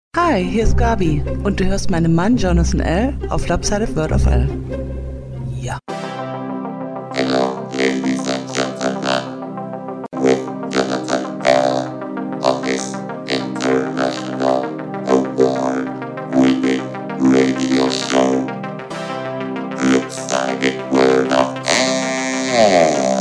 Hi, hier ist Gabi und du hörst meinen Mann Jonathan L. auf Lopsided World of L. Ja. Hello, ladies and gentlemen, with Jonathan L. on this international award-winning radio show, Lopsided World of L.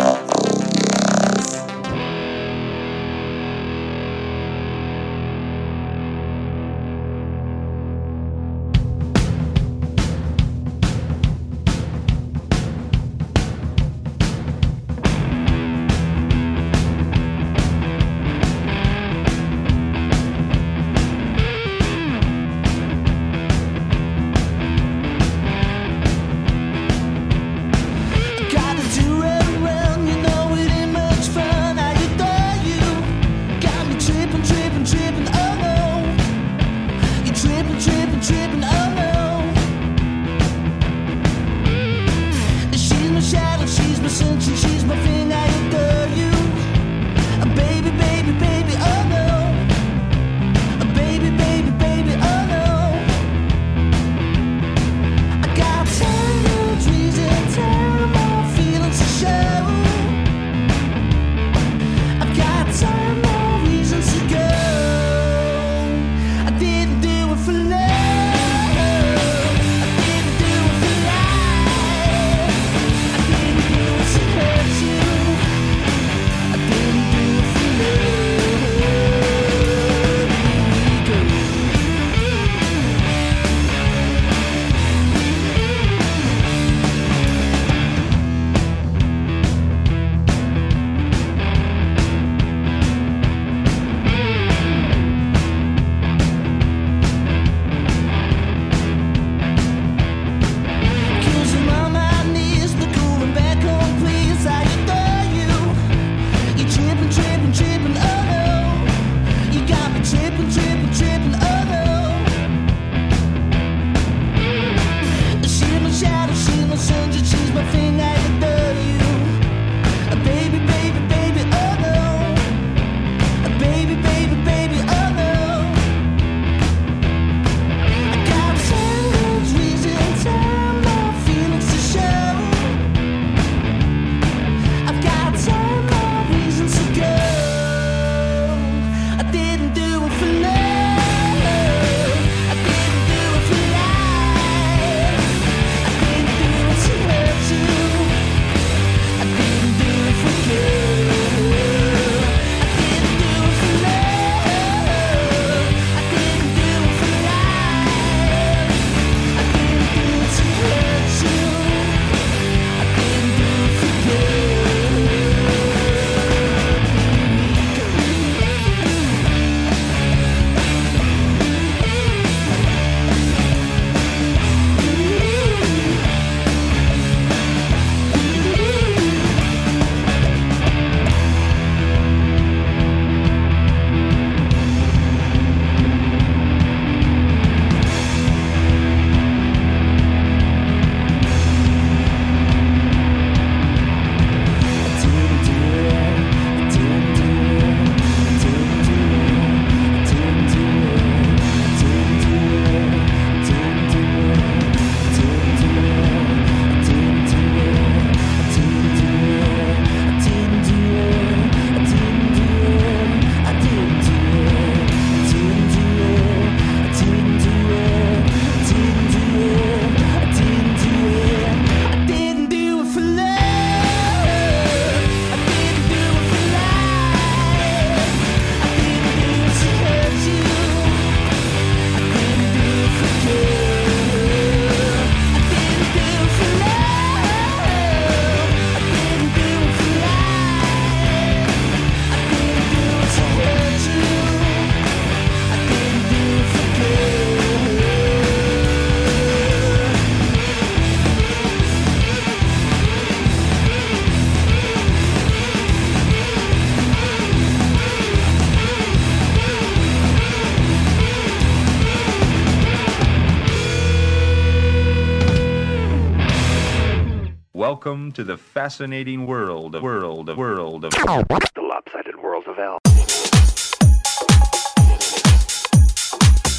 Welcome to the fascinating world of the Lopsided World of L.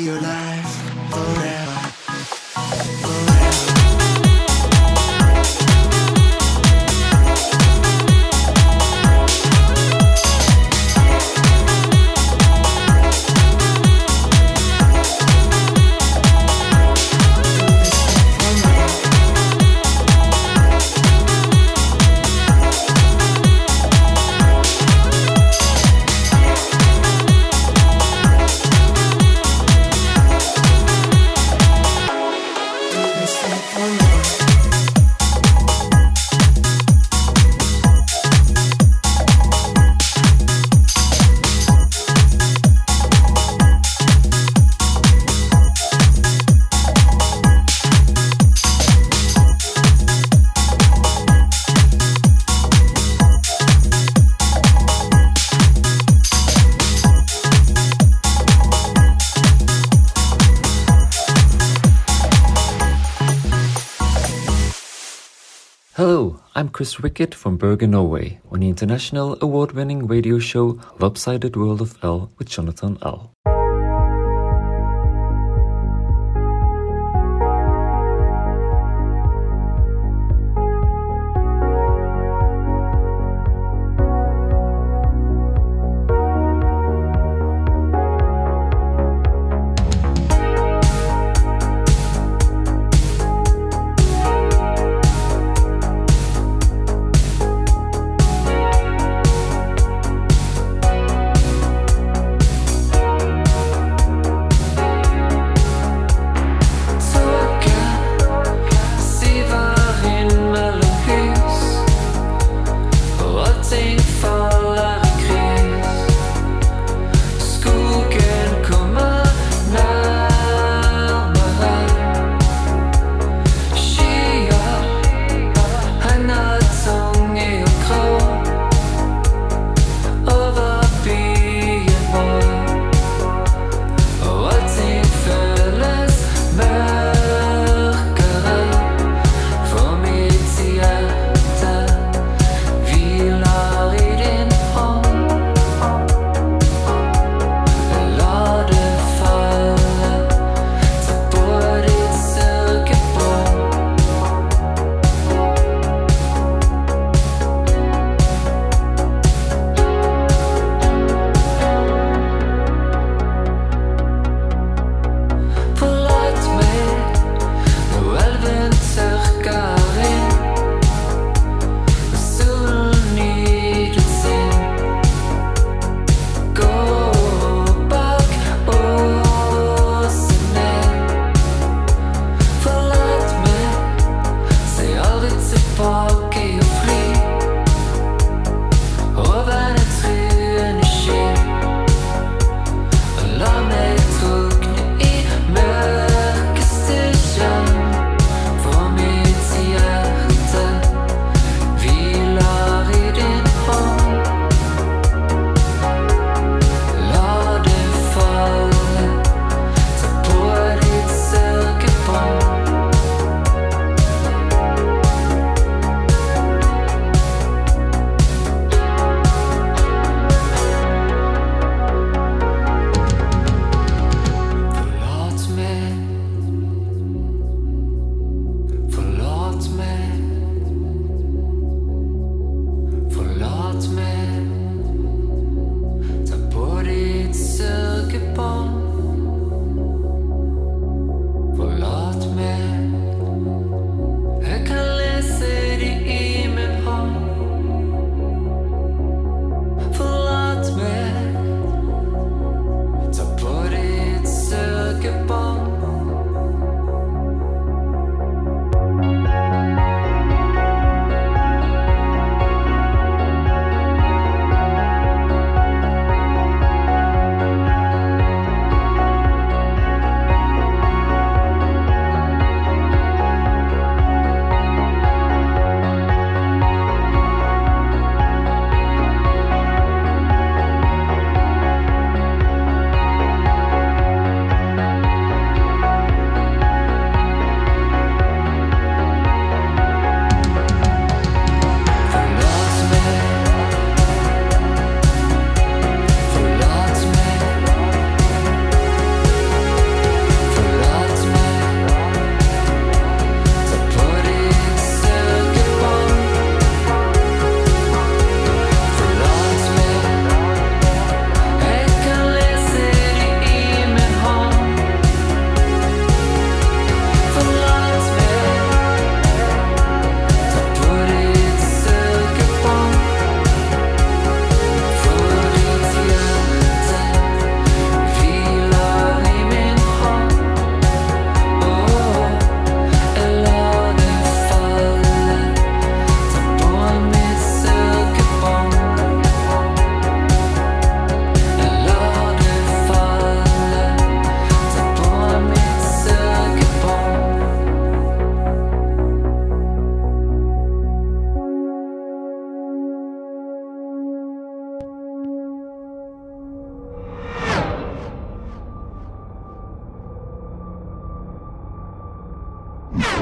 your life forever. Hello, I'm Chris Wickett from Bergen, Norway, on the international award-winning radio show Lopsided World of L with Jonathan L.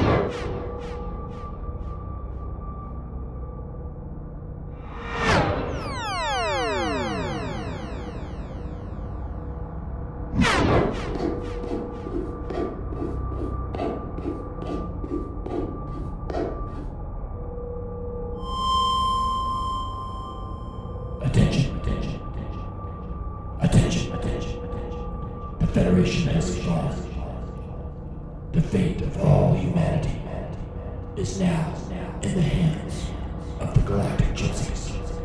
Attention, attention, attention, attention. The Federation has fallen. The fate of all humanity is now in the hands of the Galactic Gypsies.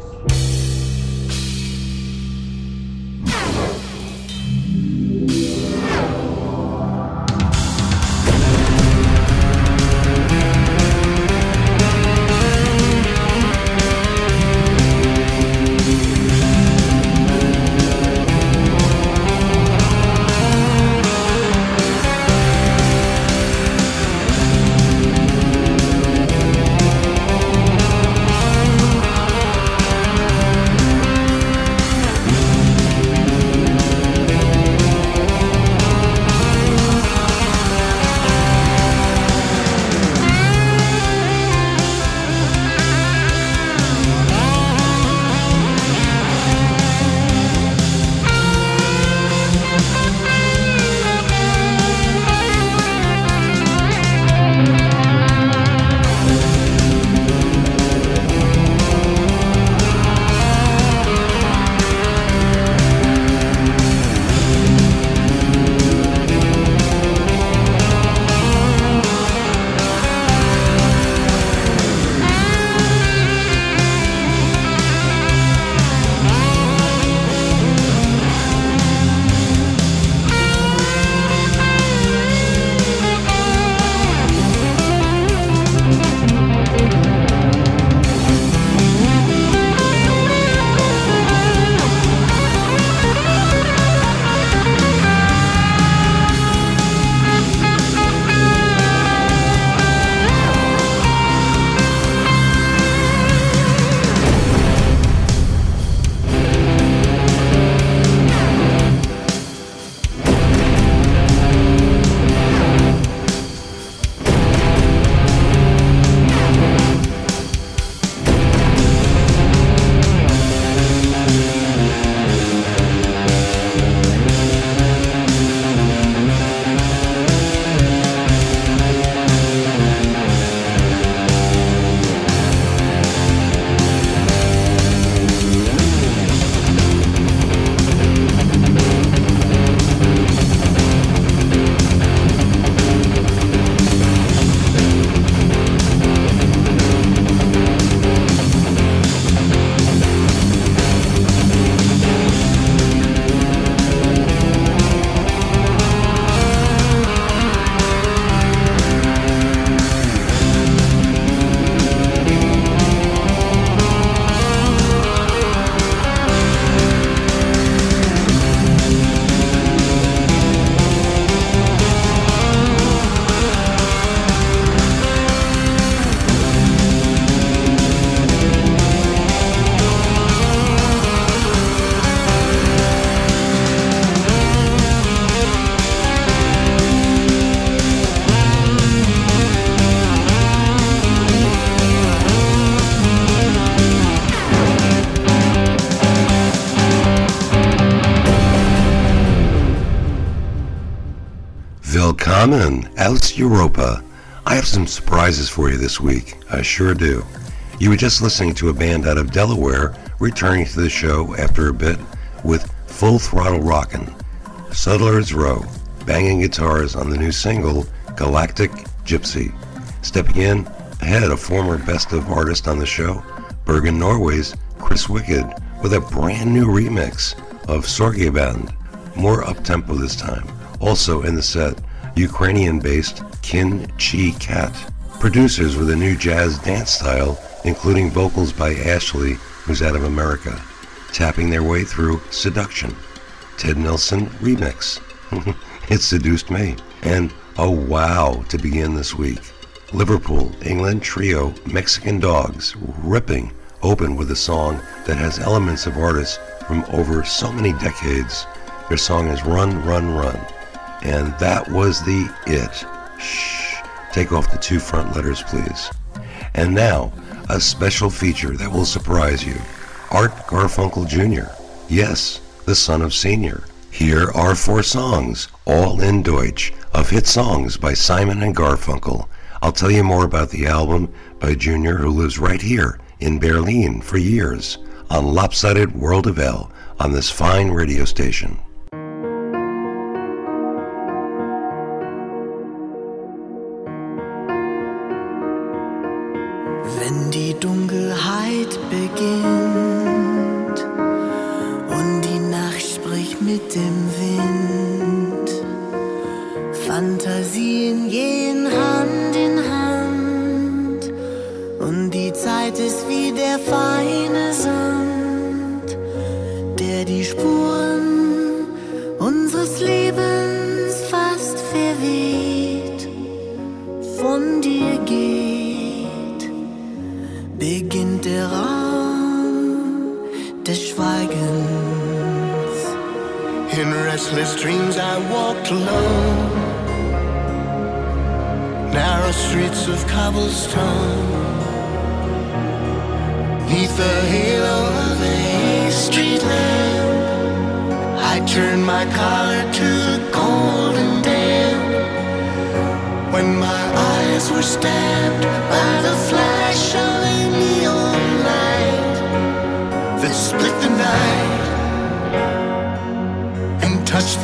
Willkommen aus Europa. I have some surprises for you this week. I sure do. You were just listening to a band out of Delaware returning to the show after a bit with Full Throttle Rockin'. Sutler's Row, banging guitars on the new single Galactic Gypsy. Stepping in ahead of former Best of artist on the show, Bergen Norway's Chris Wicked with a brand new remix of Sorgeband. More up-tempo this time. Also in the set, Ukrainian-based Kin Chi Cat. Producers with a new jazz dance style, including vocals by Ashley, who's out of America, tapping their way through Seduction. Ted Nilsson remix. It seduced me. And oh wow to begin this week. Liverpool, England trio Mexican Dogs ripping open with a song that has elements of artists from over so many decades. Their song is Run, Run, Run. And that was the it. Shh. Take off the 2 front letters, please. And now, a special feature that will surprise you. Art Garfunkel Jr. Yes, the son of Senior. Here are 4 songs, all in Deutsch, of hit songs by Simon and Garfunkel. I'll tell you more about the album by Junior, who lives right here in Berlin for years, on Lopsided World of L, on this fine radio station. Wenn die Dunkelheit beginnt und die Nacht spricht mit dem Wind, Fantasien gehen Hand in Hand und die Zeit ist wie der feine Sand, der die Spuren unseres Lebens fast verweht, von dir geht, beginnt der Raum des Schweigens. In restless dreams I walked alone, narrow streets of cobblestone, neath the halo of a street lamp, I turned my collar to the cold and damp, when my eyes were stabbed by the flash of a neon light that split the night and touched the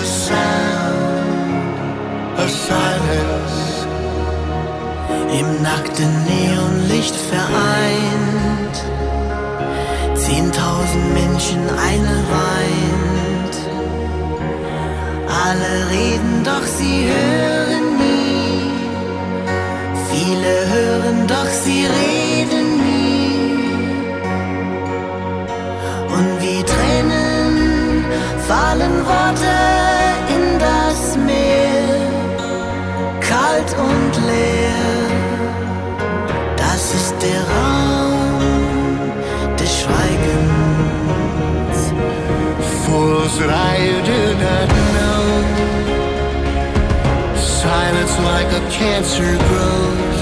sound of silence. Im nackten Neonlicht vereint, 10.000 Menschen, eine weint. Alle reden, doch sie hören nie. Viele hören, doch sie reden nie. Und wie Tränen fallen Worte in das Meer, kalt und leer. Das ist der Raum des Schweigens. Fools that I do not know, silence like a cancer grows.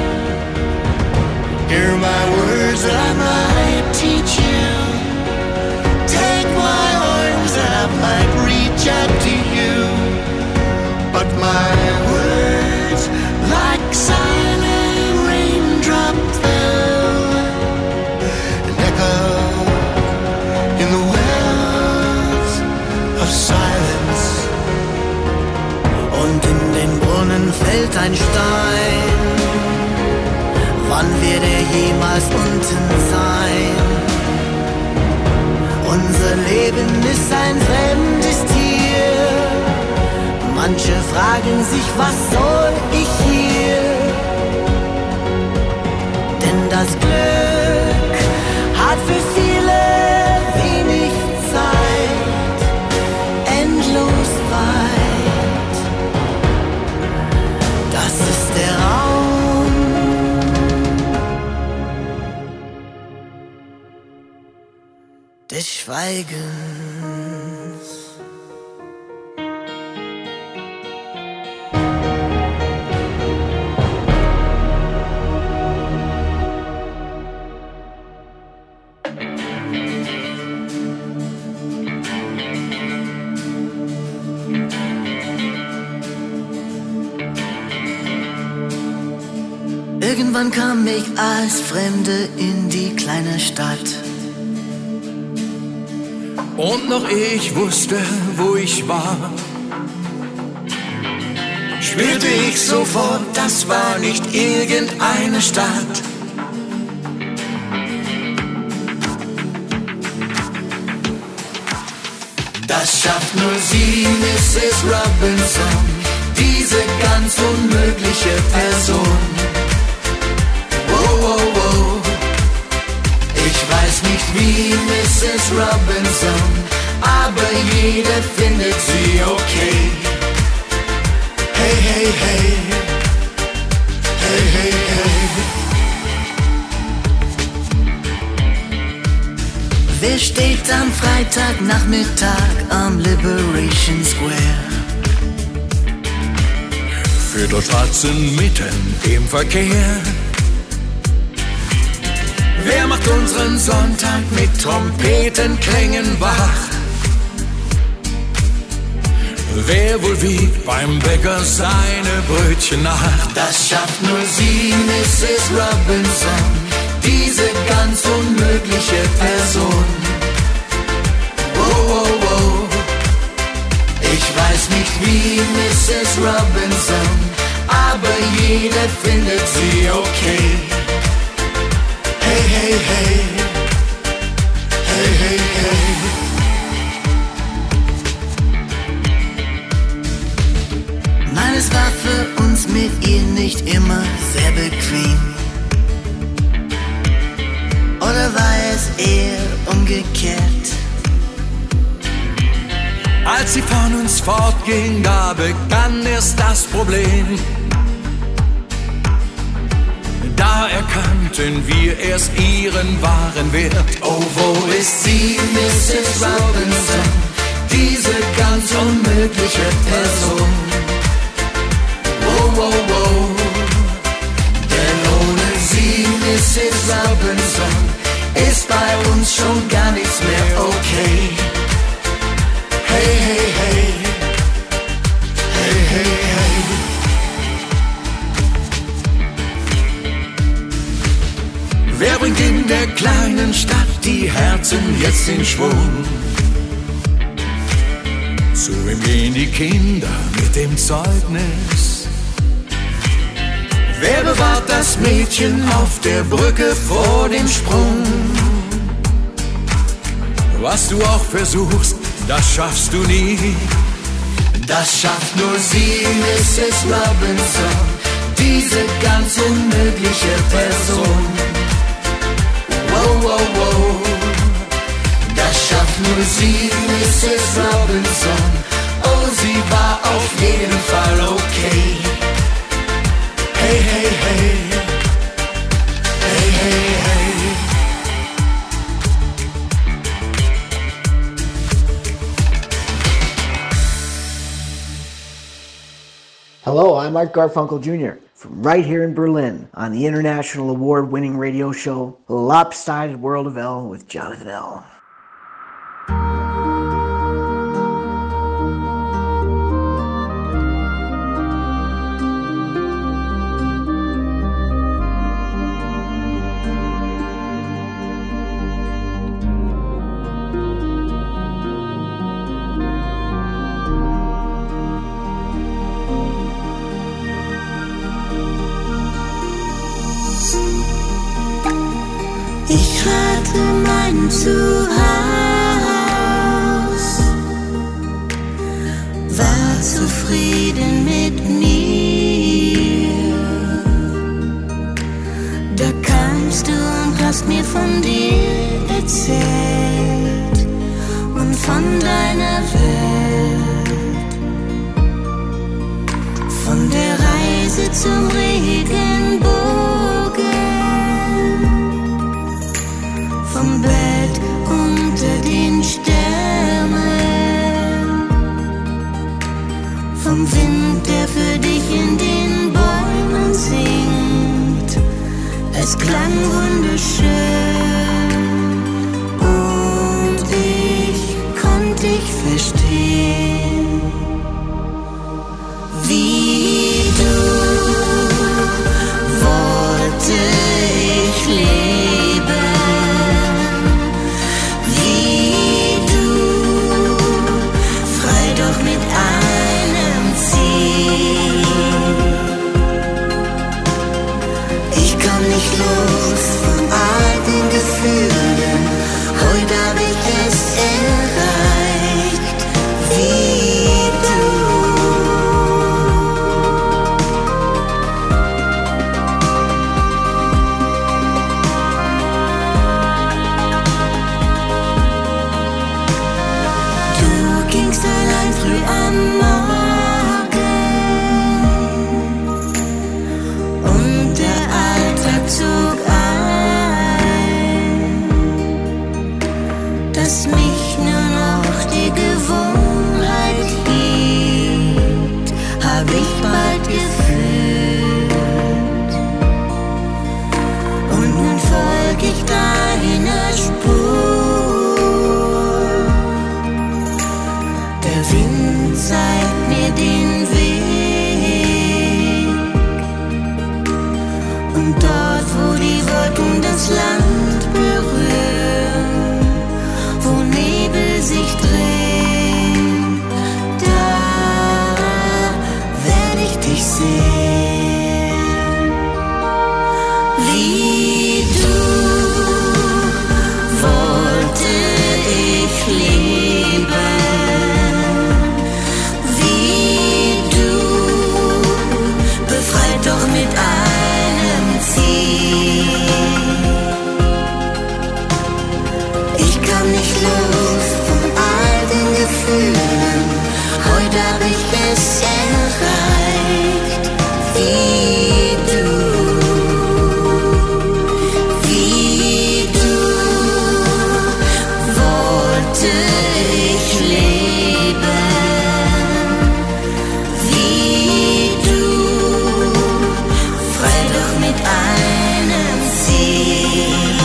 Hear my words that I might teach you, take my arms that I might reach out to you, but my words like silent raindrop fell and echo in the wells of silence. Und in den Brunnen fällt ein Stein, wann wird er jemals unten sein? Unser Leben ist ein fremdes Tier, manche fragen sich, was soll ich hier? Denn das Glück hat für viele wenig Zeit, endlos weit. Das ist der Raum des Schweigens. Irgendwann kam ich als Fremde in die kleine Stadt. Und noch ich wusste, wo ich war, spürte ich sofort, das war nicht irgendeine Stadt. Das schafft nur sie, Mrs. Robinson, diese ganz unmögliche Person. Oh, oh, oh. Ich weiß nicht wie Mrs. Robinson, aber jeder findet sie okay. Hey, hey, hey. Hey, hey, hey. Wer steht am Freitagnachmittag am Liberation Square? führt uns trotzdem mitten im Verkehr. Wer macht unseren Sonntag mit Trompetenklängen wach? Wer wohl wiegt beim Bäcker seine Brötchen nach? Das schafft nur sie, Mrs. Robinson, diese ganz unmögliche Person. Oh, oh, oh. Ich weiß nicht wie Mrs. Robinson, aber jeder findet sie okay. Hey, hey, hey. Hey, hey, hey. Nein, es war für uns mit ihr nicht immer sehr bequem. Oder war es eher umgekehrt? Als sie von uns fortging, da begann erst das Problem. Da erkannten wir erst ihren wahren Wert. Oh, wo ist sie, Mrs. Robinson, diese ganz unmögliche Person? Oh, oh, oh. Denn ohne sie, Mrs. Robinson, ist bei uns schon gar nichts mehr okay. Hey, hey, hey. Hey, hey, hey. Wer bringt in der kleinen Stadt die Herzen jetzt in Schwung? Zu ihm gehen die Kinder mit dem Zeugnis. Wer bewahrt das Mädchen auf der Brücke vor dem Sprung? Was du auch versuchst, das schaffst du nie. Das schafft nur sie, Mrs. Robinson, diese ganz unmögliche Person. Wow, wow, wow. Das schafft nur sie, Mrs. Robinson. Oh, sie war auf jeden Fall okay. Hey, hey, hey. Hey, hey, hey. Hello, I'm Art Garfunkel Jr. from right here in Berlin on the international award-winning radio show Lopsided World of L with Jonathan L. Ich hatte mein Zuhause, war zufrieden mit mir. Da kamst du und hast mir von dir erzählt und von deiner Welt, von der Reise zum Regenbogen. Vom Bett unter den Sternen, vom Wind, der für dich in den Bäumen singt. Es klang wunderschön und ich konnte dich verstehen, wie du wollte ich leben. Los von alten Gefühlen, heute hab ich es erreicht, wie du. Du gingst allein früh am Morgen. Zog ein, dass mich nur noch die Gewohnheit hielt, hab ich bald gefühlt. sehr. Wie du wollte ich leben, wie du, befreit doch mit einem Ziel. Ich kann nicht los von all den Gefühlen, heute hab ich es erreicht. Wie du wollte ich leben, wie du, frei doch mit einem Ziel.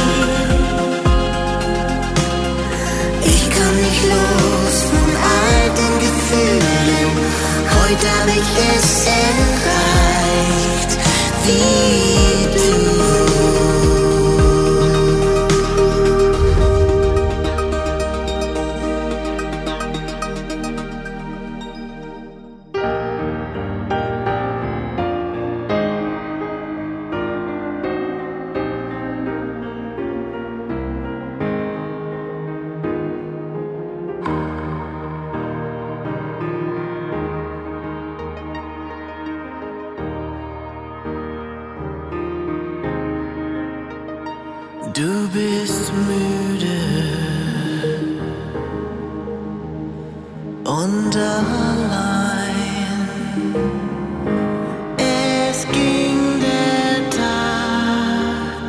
Ich kann nicht los von all den Gefühlen, heute hab ich es erreicht, wie du. Du bist müde und allein. Es ging der Tag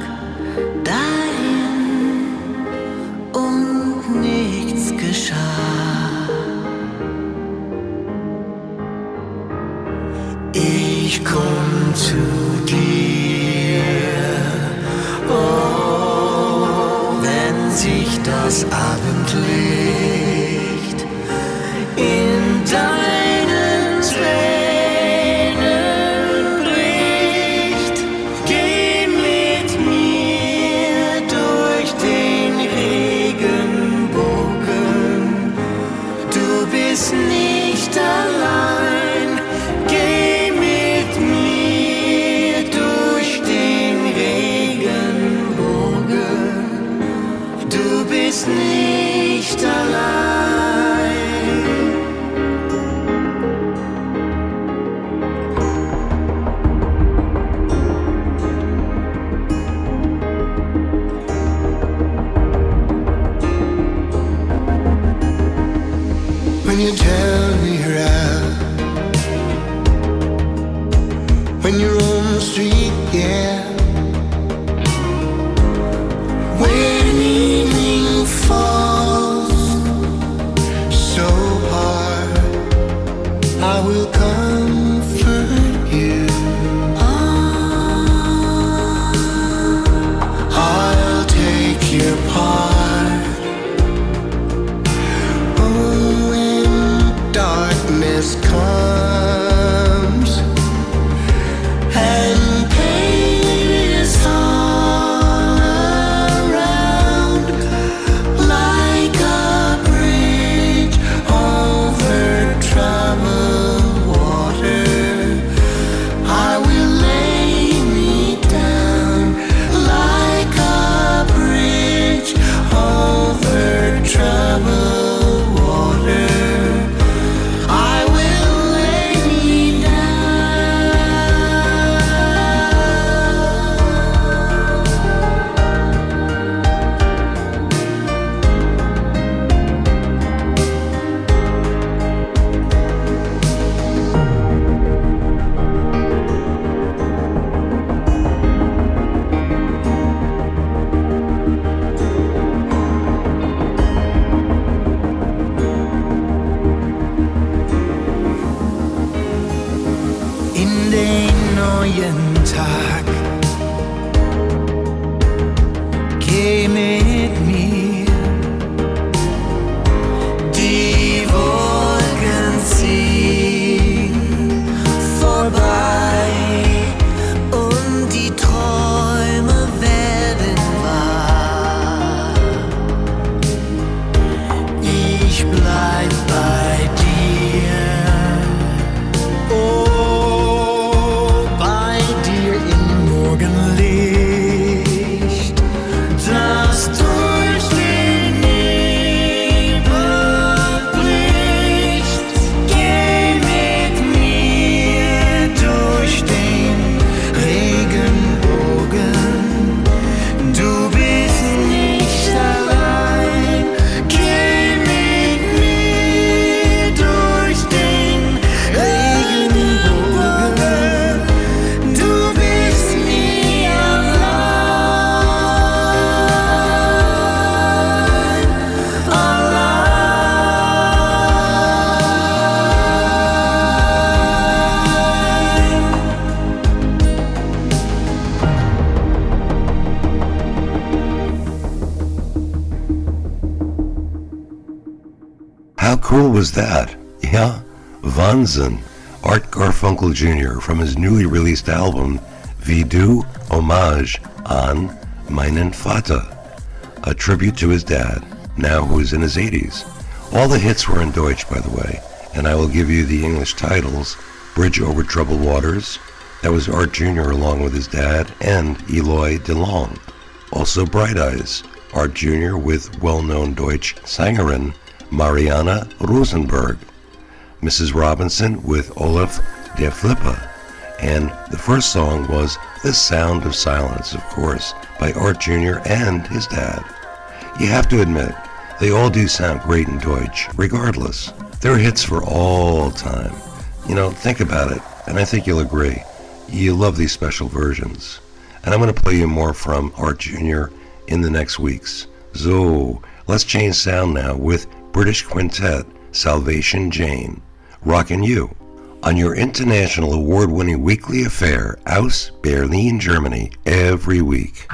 dahin und nichts geschah. Ich komm zu dir, sich das Abendlicht in deinen Tränen bricht. Geh mit mir durch den Regenbogen, du bist nicht allein. Geh mit mir durch den Regenbogen, du bist nicht allein. When you tell me you're out, when you're on the street, yeah. When evening falls so hard, I will comfort you. I'll take your part. Oh, when darkness comes and pain is all around, like a bridge over troubled water, I will lay me down. Like a bridge over troubled water, I will lay me in den neuen Tag. Geh mit mir, die Wolken ziehen vorbei und die Träume werden wahr. Ich bleib bei dir. Oh, cool was that? Yeah, Wahnsinn. Art Garfunkel Jr. from his newly released album Wie du Hommage an meinen Vater, a tribute to his dad, now who's in his 80s. All the hits were in Deutsch, by the way, and I will give you the English titles. Bridge Over Troubled Waters, that was Art Jr. along with his dad, and Eloy DeLong. Also Bright Eyes, Art Jr. with well-known Deutsch Sängerin Mariana Rosenberg. Mrs. Robinson with Olaf der Flipper. And the first song was The Sound of Silence, of course, by Art Jr. and his dad. You have to admit, they all do sound great in Deutsch, regardless. They're hits for all time. You know, think about it, and I think you'll agree. You love these special versions. And I'm going to play you more from Art Jr. in the next weeks. So, let's change sound now with British quintet Salvation Jane, rockin' you on your international award-winning weekly affair, Aus Berlin, Germany, every week.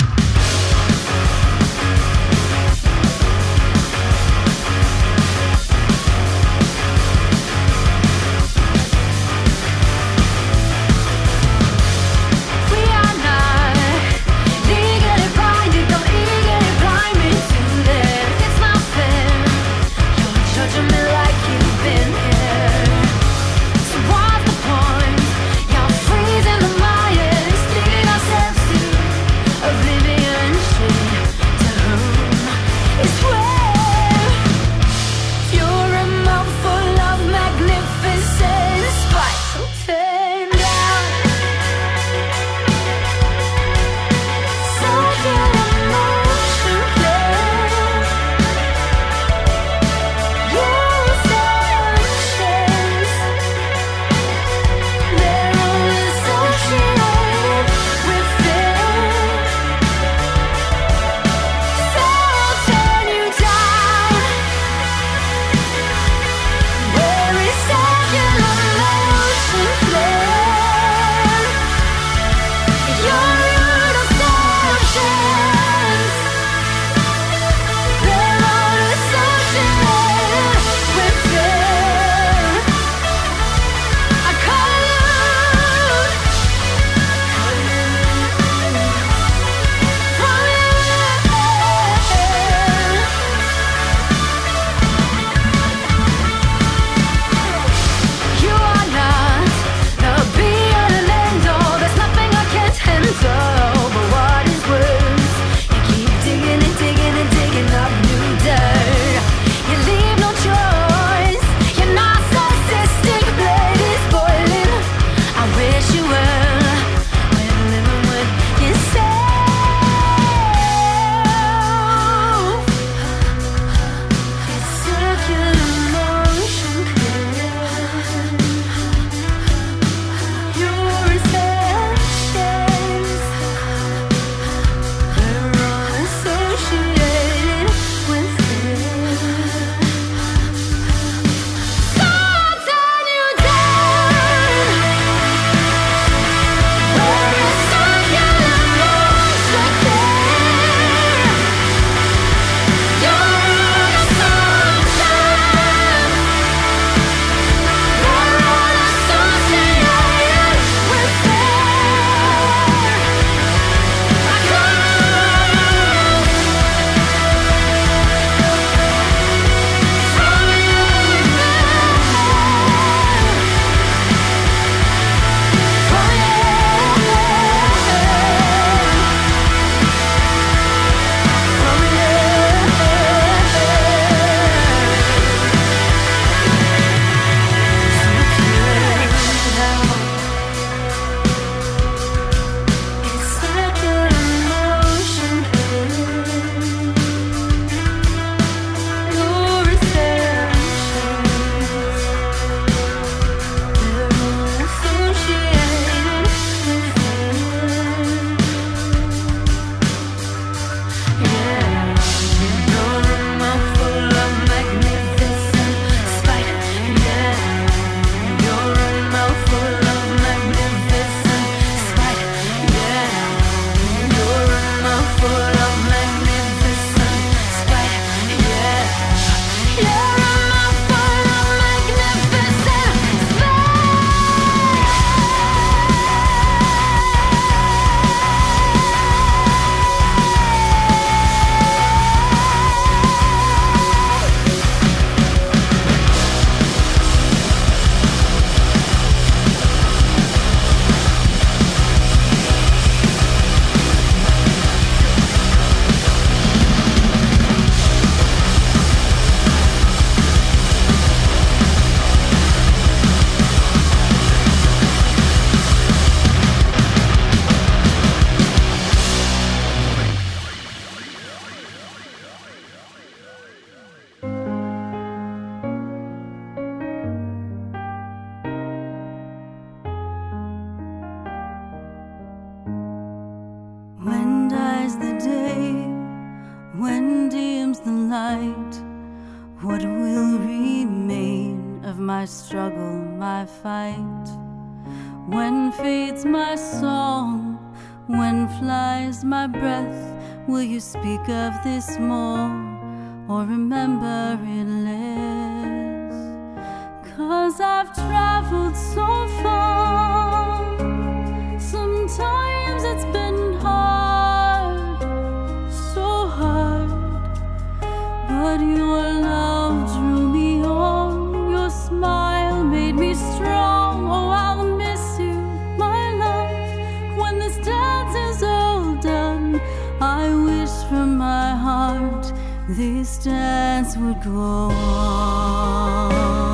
Oblivion. my struggle, my fight? When fades my song, when flies my breath, will you speak of this more, or remember it less? 'Cause I've traveled so far, sometimes it's been hard, so hard, but your love drew me on, your smile made me strong. Oh, I'll miss you, my love, when this dance is all done. I wish from my heart this dance would go on.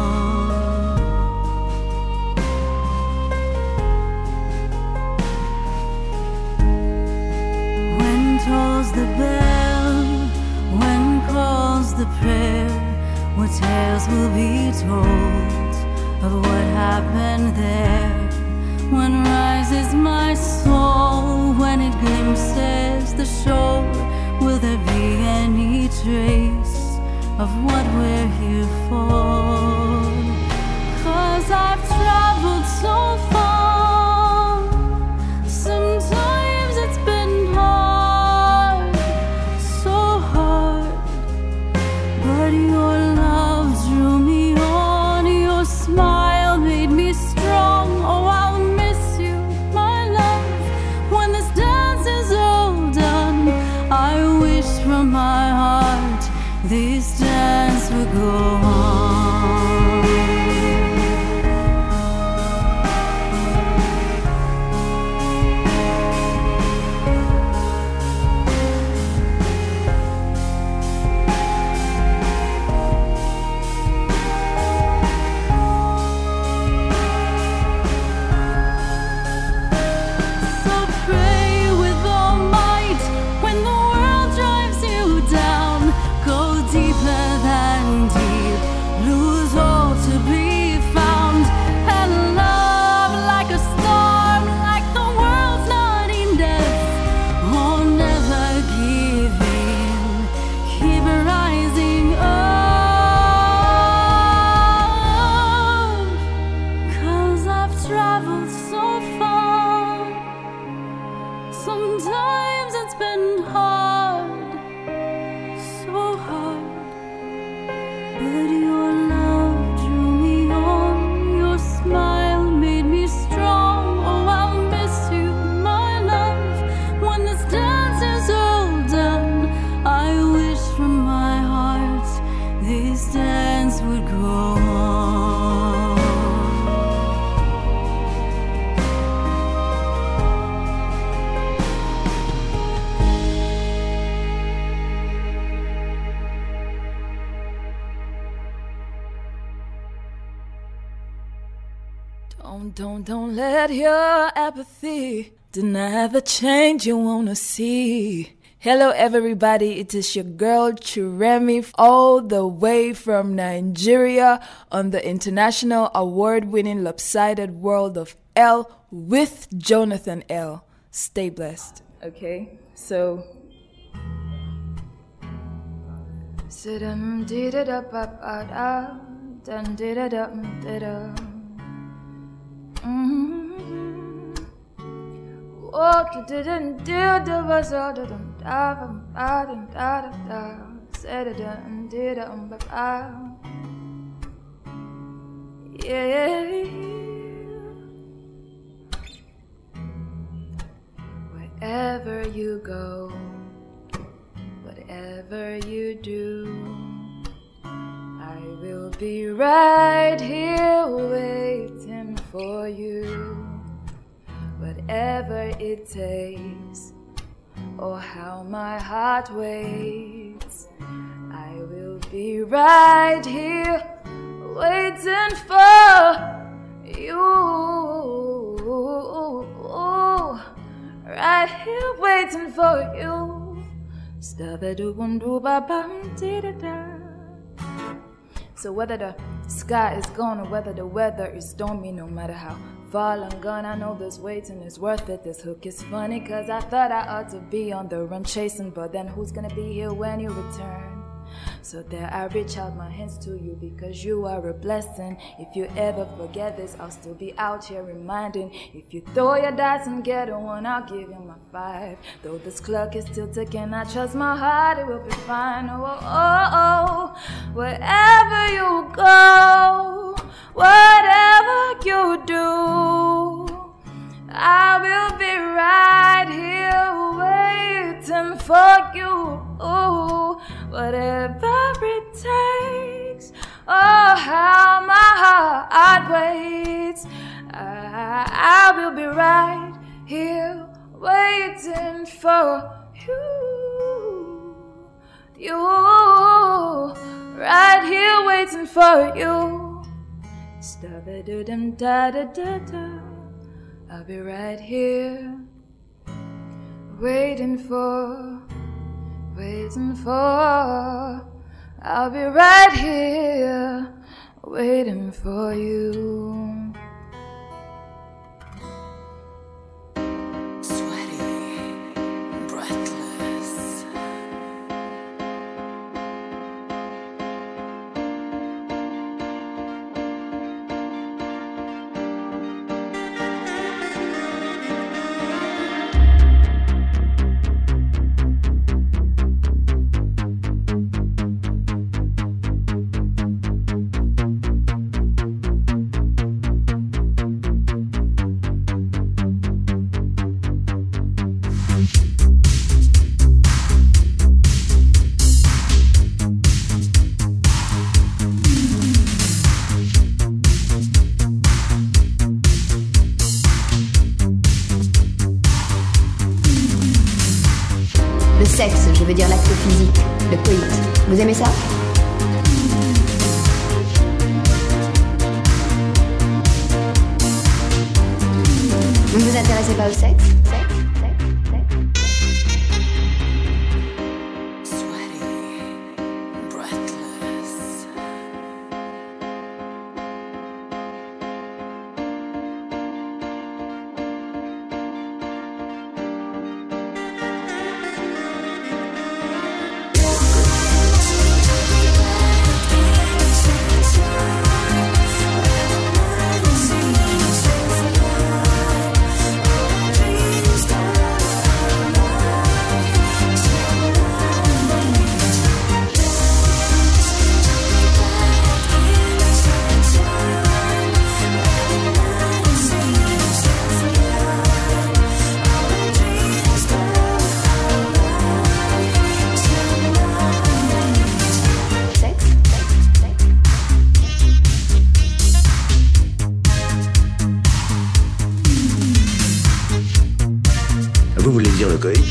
When tolls the bell, when calls the prayer, what tales will be told of what happened there? When rises my soul, when it glimpses the shore, will there be any trace of what we're here for? 'Cause I've traveled so far, sometimes it's been hard, so hard, but your love drew me on, your smile made me strong. Oh, I'll miss you, my love, when this dance is all done. I wish from my heart this dance would go on. So pray with all might when the world drives you down. Go deeper than deep, lose all to be found, and love like a storm, like the world's not in death. Oh, never give in, keep rising up. 'Cause I've traveled so far, sometimes it's been hard, so hard, but your love drew me on, your smile made me strong. Oh, I'll miss you, my love, when this dance is all done. I wish from my heart this dance would go on. Don't let your apathy deny the change you wanna see. Hello everybody, it is your girl Chiremi, all the way from Nigeria on the international award-winning Lopsided World of L with Jonathan L. Stay blessed. Okay, so what you didn't do was all the said it and did it yeah. Wherever you go, whatever you do, I will be right here waiting for you. Whatever it takes, or how my heart waits, I will be right here waiting for you. Right here waiting for you. So whether the sky is gone or whether the weather is stormy, no matter how far I'm gone, I know this waiting is worth it. This hook is funny, cause I thought I ought to be on the run chasing, but then who's gonna be here when you return? So there I reach out my hands to you because you are a blessing. If you ever forget this, I'll still be out here reminding. If you throw your dice and get a 1, I'll give you my 5. Though this clock is still ticking, I trust my heart, it will be fine. Oh, oh, oh, oh. Wherever you go, whatever you do, I will be right here waiting for you. Ooh, whatever it takes, oh, how my heart waits. I will be right here waiting for you. Right here waiting for you. Da-da-da-dum-da-da-da-da. I'll be right here waiting for. I'll be right here waiting for you. Sweaty, breathless. Le sexe, je veux dire l'acte physique, le coït. Vous aimez ça ? Vous ne vous intéressez pas au sexe ? Vous voulez dire le coït,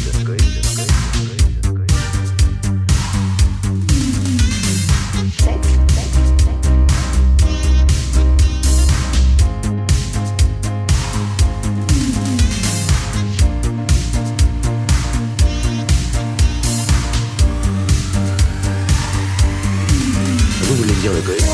Vous voulez dire le coït.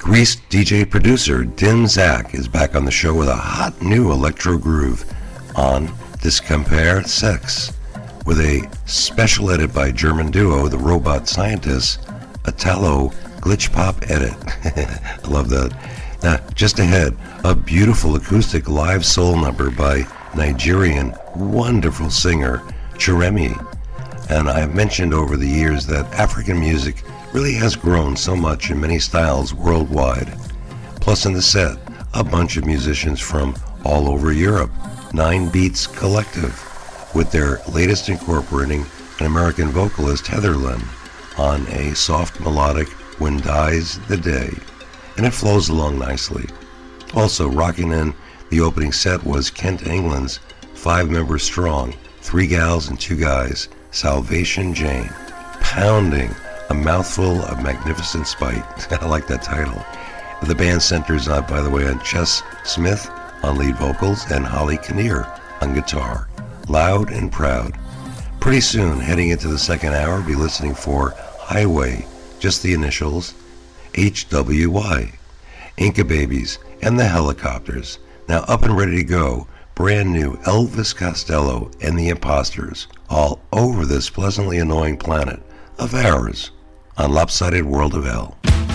Grease DJ producer Dim Zach is back on the show with a hot new electro groove on Discompare Sex, with a special edit by German duo The Robot Scientists, Italo glitch pop edit. I love that. Now, just ahead, a beautiful acoustic live soul number by Nigerian wonderful singer Chiremi. And I have mentioned over the years that African music really has grown so much in many styles worldwide. Plus in the set, a bunch of musicians from all over Europe, 9 Beats Collective, with their latest incorporating an American vocalist, Heather Lynn, on a soft melodic When Dies the Day, and it flows along nicely. Also rocking in the opening set was Kent England's 5-member strong, 3 gals and 2 guys, Salvation Jane, pounding a mouthful of magnificent spite. I like that title. The band centers, by the way, on Chess Smith on lead vocals and Holly Kinnear on guitar. Loud and proud. Pretty soon, heading into the second hour, be listening for Highway, just the initials, HWY, Inca Babies, and the Helicopters. Now up and ready to go, brand new Elvis Costello and the Imposters, all over this pleasantly annoying planet of ours on Lopsided World of L.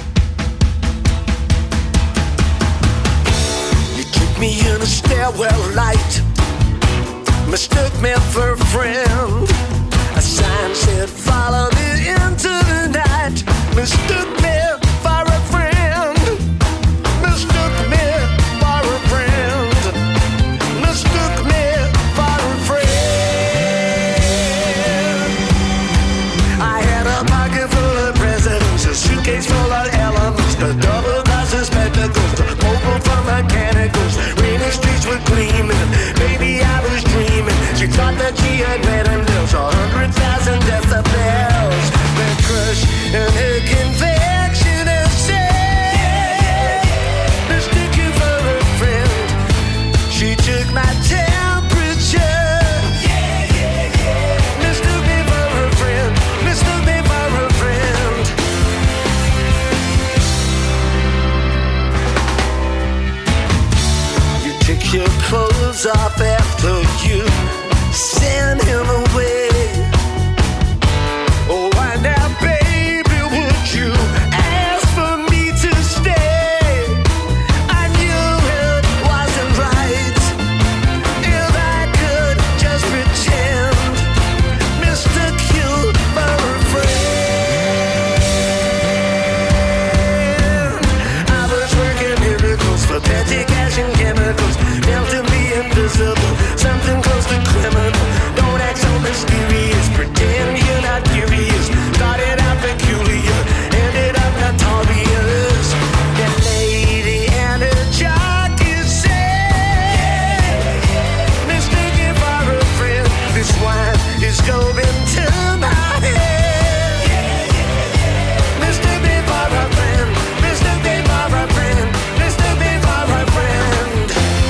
You took me in a stairwell light, mistook me for a friend. A sign said follow me into the night, mistook me for a friend, mistook me for a friend, mistook me for a friend. I had a pocket full of presidents, a suitcase full of elements, the double glasses, spectacles, the mobile for mechanicals. Rainy streets were gleaming, baby I was dreaming. She thought that she had met him, there's 100,000 decibels. That crush and her convection and say, mistook you for a friend. She took my temperature. Mistook me for a friend. Mistook me for a friend. You took your clothes off after you send him away. Oh, why now, baby, would you ask for me to stay? I knew it wasn't right if I could just pretend. Mistook you for a friend. I was working miracles for petty cash and chemicals, melting me invisible, something close to criminal. Don't act so mysterious, pretend you're not curious. Started out peculiar, ended up notorious. That lady and her jockey say, mistaken for a friend. This wine is going to my head. Mistook me for a friend. Mistook me for a friend. Mistook me for a friend.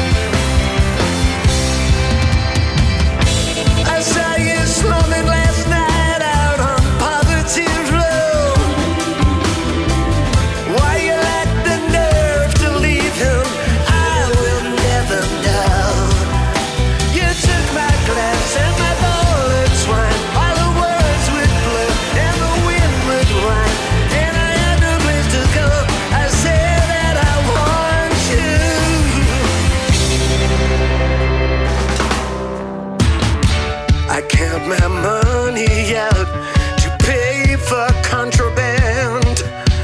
I saw you slumming last night out on Poverty Road. Why you lack the nerve to leave him, I will never know. You took my glass and my bullets wine, all the words would blur and the wind would whine, and I had no place to go. I said that I want you. I count my money out to pay for contraband.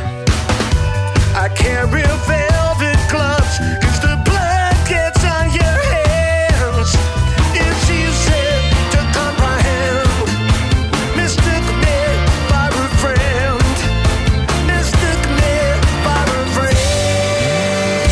I carry velvet gloves 'cause the blood gets on your hands. It's easy to comprehend. Mistook me for a friend. Mistook me for a friend.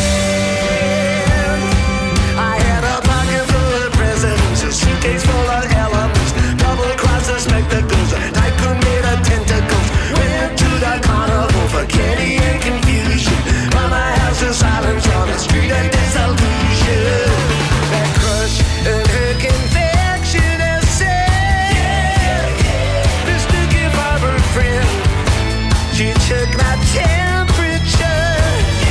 I had a pocket full of presidents, a suitcase full of elements, double crosses, spectacles, tycoon made of tentacles. Went to the carnival for candy and confusion. By my house in silence on the street of disillusion. That crush and her convection and say, mistook you for a friend. She took my temperature.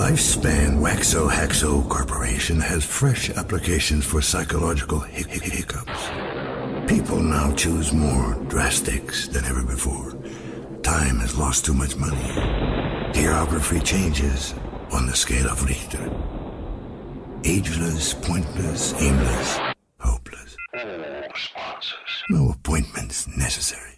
Lifespan Waxo-Haxo Corporation has fresh applications for psychological hiccups. People now choose more drastics than ever before. Time has lost too much money. Geography changes on the scale of Richter. Ageless, pointless, aimless, hopeless. No appointments necessary.